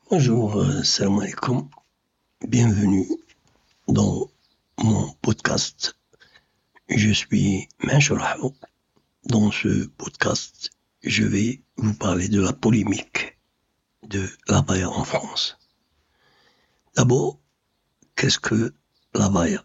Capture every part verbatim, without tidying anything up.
Bonjour, euh, salam alaikum, bienvenue dans mon podcast. Je suis Mansour Hao. Dans ce podcast, je vais vous parler de la polémique de l'abaya en France. D'abord, qu'est-ce que l'abaya?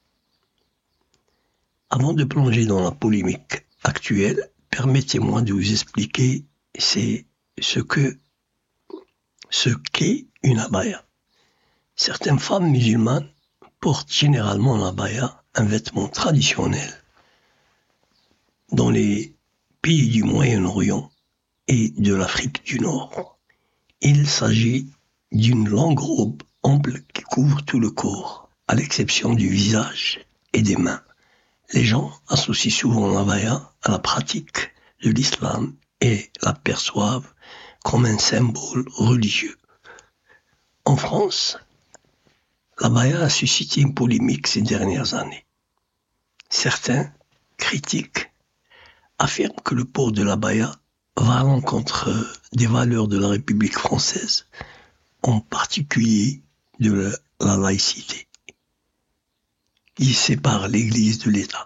Avant de plonger dans la polémique actuelle, permettez-moi de vous expliquer c'est ce que ce qu'est une abaya. Certaines femmes musulmanes portent généralement l'abaya, un vêtement traditionnel dans les pays du Moyen-Orient et de l'Afrique du Nord. Il s'agit d'une longue robe ample qui couvre tout le corps, à l'exception du visage et des mains. Les gens associent souvent l'abaya à la pratique de l'islam et l'aperçoivent comme un symbole religieux. En France, l'abaya a suscité une polémique ces dernières années. Certains critiques affirment que le port de l'abaya va à l'encontre des valeurs de la République française, en particulier de la laïcité, qui sépare l'Église de l'État.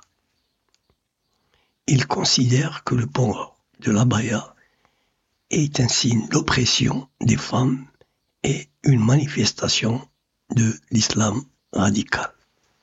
Ils considèrent que le port de l'abaya est un signe d'oppression des femmes et une manifestation de l'islam radical.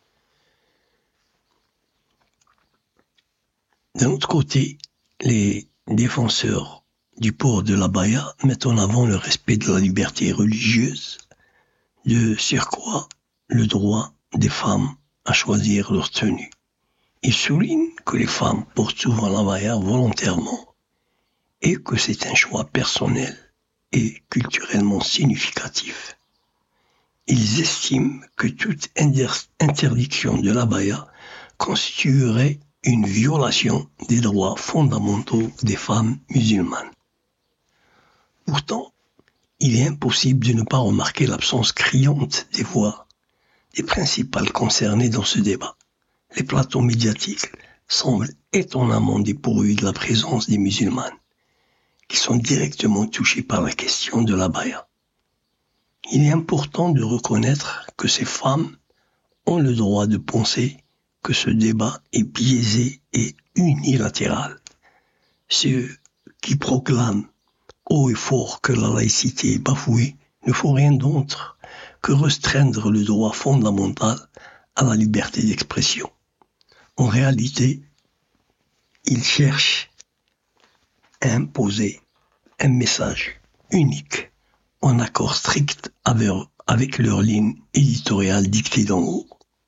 D'un autre côté, les défenseurs du port de l'abaya mettent en avant le respect de la liberté religieuse, de surcroît le droit des femmes à choisir leur tenue. Ils soulignent que les femmes portent souvent l'abaya volontairement et que c'est un choix personnel et culturellement significatif. Ils estiment que toute interdiction de l'abaya constituerait une violation des droits fondamentaux des femmes musulmanes. Pourtant, il est impossible de ne pas remarquer l'absence criante des voix des principales concernées dans ce débat. Les plateaux médiatiques semblent étonnamment dépourvus de la présence des musulmanes, qui sont directement touchés par la question de l'abaya. Il est important de reconnaître que ces femmes ont le droit de penser que ce débat est biaisé et unilatéral. Ceux qui proclament haut et fort que la laïcité est bafouée ne font rien d'autre que restreindre le droit fondamental à la liberté d'expression. En réalité, ils cherchent à imposer un message unique en accord strict avec, avec leur ligne éditoriale dictée d'en haut.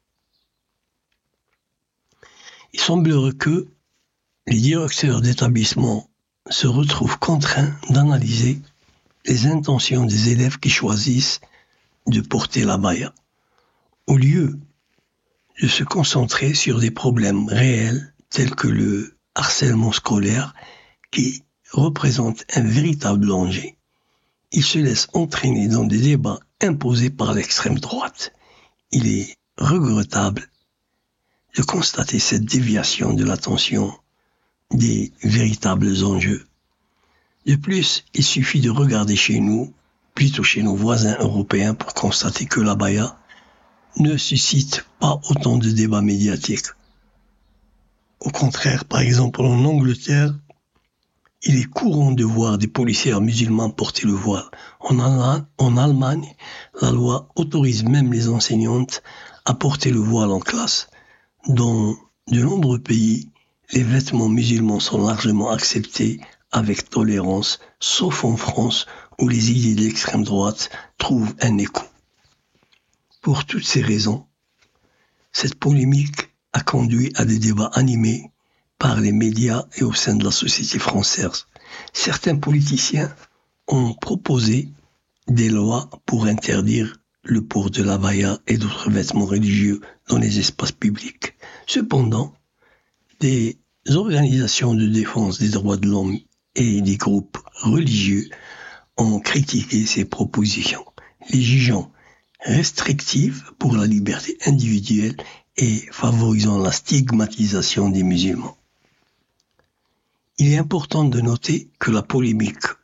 Il semblerait que les directeurs d'établissement se retrouvent contraints d'analyser les intentions des élèves qui choisissent de porter l'abaya, au lieu de se concentrer sur des problèmes réels tels que le harcèlement scolaire qui représente un véritable danger. Ils se laissent entraîner dans des débats imposés par l'extrême droite. Il est regrettable de constater cette déviation de l'attention des véritables enjeux. De plus, il suffit de regarder chez nous, plutôt chez nos voisins européens, pour constater que l'abaya ne suscite pas autant de débats médiatiques. Au contraire, par exemple, en Angleterre, il est courant de voir des policiers musulmans porter le voile. En, Allemagne, en Allemagne, la loi autorise même les enseignantes à porter le voile en classe. Dans de nombreux pays, les vêtements musulmans sont largement acceptés avec tolérance, sauf en France où les idées de l'extrême droite trouvent un écho. Pour toutes ces raisons, cette polémique a conduit à des débats animés par les médias et au sein de la société française. Certains politiciens ont proposé des lois pour interdire le port de l'abaya et d'autres vêtements religieux dans les espaces publics. Cependant, des organisations de défense des droits de l'homme et des groupes religieux ont critiqué ces propositions, les jugeant restrictives pour la liberté individuelle et favorisant la stigmatisation des musulmans. Il est important de noter que la polémique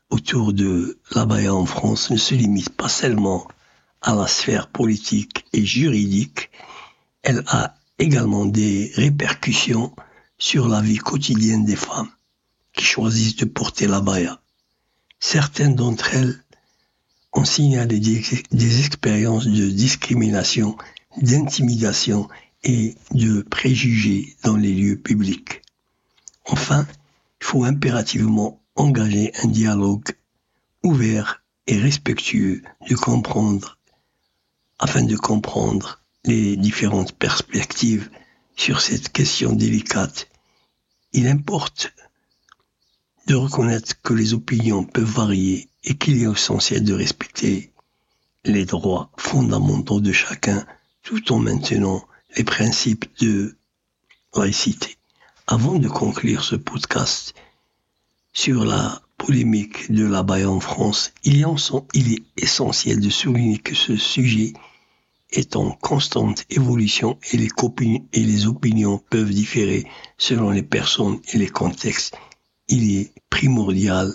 autour de l'abaya en France ne se limite pas seulement à la sphère politique et juridique, elle a également des répercussions sur la vie quotidienne des femmes qui choisissent de porter l'abaya. Certaines d'entre elles ont signalé des, des expériences de discrimination, d'intimidation et de préjugés dans les lieux publics. Enfin, il faut impérativement engager un dialogue ouvert et respectueux de comprendre, afin de comprendre les différentes perspectives sur cette question délicate. Il importe de reconnaître que les opinions peuvent varier et qu'il est essentiel de respecter les droits fondamentaux de chacun tout en maintenant les principes de laïcité. Avant de conclure ce podcast sur la polémique de l'abaya en France, il est essentiel de souligner que ce sujet est en constante évolution et les, et les opinions peuvent différer selon les personnes et les contextes. Il est primordial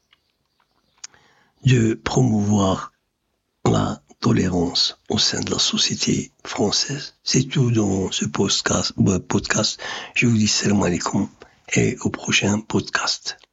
de promouvoir la tolérance au sein de la société française. C'est tout dans ce podcast. podcast. Je vous dis salam alaikum et au prochain podcast.